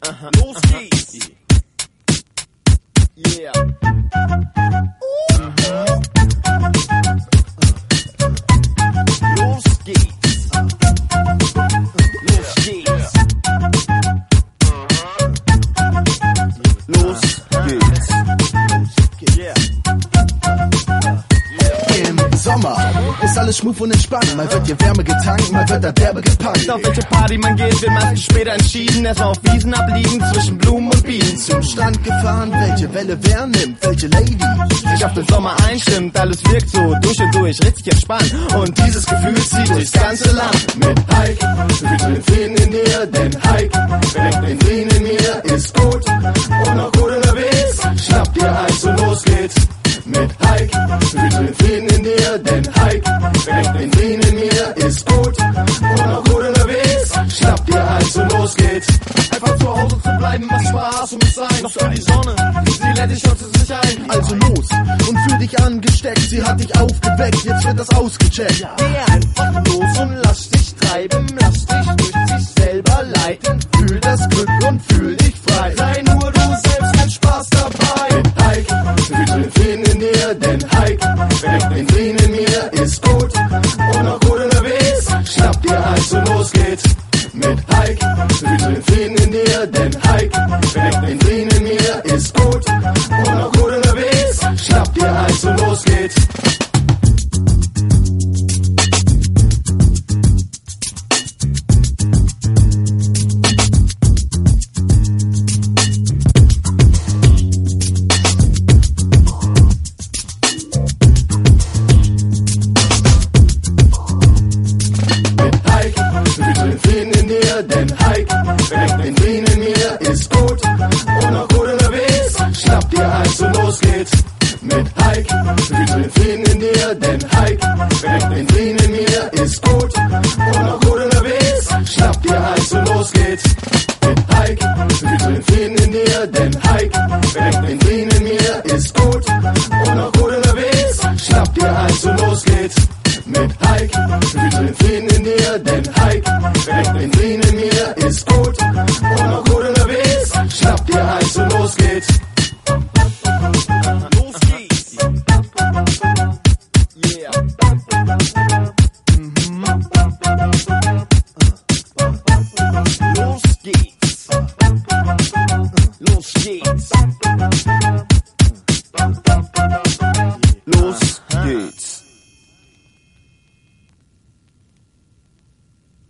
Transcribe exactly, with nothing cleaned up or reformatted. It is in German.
Aha. Los geht's. Yeah. Los geht's. Los geht's. Los geht's. Yeah. Im Sommer ist alles schmuf und entspannt. Mal wird hier Wärme getankt, mal wird der Derbe gepackt. Auf welche Party man geht, wird meistens später entschieden. Erstmal auf Wiesen abliegen, zwischen Blumen und Bienen. Zum Strand gefahren, welche Welle wer nimmt, welche Lady sich auf den Sommer einstimmt. Alles wirkt so durch und durch, richtig entspannt. Und dieses Gefühl zieht durchs ganze Land. mit Hike. Wir fühlen Frieden in dir, denn Hike weckt den Frieden in mir, ist gut und auch gut unterwegs. Schnapp dir eins und los geht's. Mit Hike, wir fühlen Frieden in dir, denn Hike weckt den Frieden in mir, ist gut und auch gut unterwegs. Schnapp dir eins und los geht's. Einfach zu Hause zu bleiben, macht Spaß und muss sein. Doch für die Sonne, sie lädt dich heute sich ein. Also los und fühl dich angesteckt, sie hat dich aufgeweckt, jetzt wird das ausgecheckt. Geh einfach los und lass dich treiben, lass dich durch dich selber leiten. Fühl das Glück und fühl dich frei. Sei nur du selbst mit Spaß dabei. Mit Hike, wir fühlen Frieden in dir, denn Hike weckt den Frieden in mir, ist gut und auch gut unterwegs. Schnapp dir eins und los geht's. Mit Hike, wir fühlen Frieden in dir, denn Hike weckt den Frieden in mir, ist gut und auch gut unterwegs. Schnapp dir eins und los geht's. Denn Hike weckt den Frieden in mir, ist gut und auch gut unterwegs. Schnapp dir eins und los geht's. Mit Hike, wir fühlen Frieden in dir, denn Hike weckt den Frieden in mir, ist gut und auch gut unterwegs. Schnapp dir eins und los geht's. Mit Hike, wir fühlen Frieden in dir, denn Hike weckt den Frieden in mir, ist gut und auch gut unterwegs. Schnapp dir eins und los geht's. Mit Hike, wir fühlen Frieden in dir, denn Hike weckt den